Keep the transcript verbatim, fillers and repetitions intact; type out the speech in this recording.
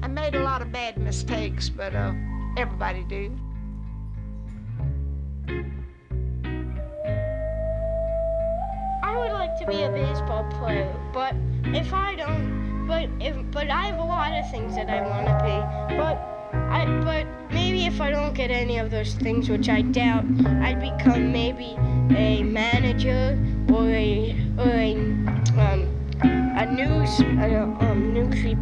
made a lot of bad mistakes, but uh, everybody do. I would like to be a baseball player, but if I don't, but if, but I have a lot of things that I want to be, but I, but maybe if I don't get any of those things, which I doubt, I'd become maybe a manager or a or a um a news. Uh,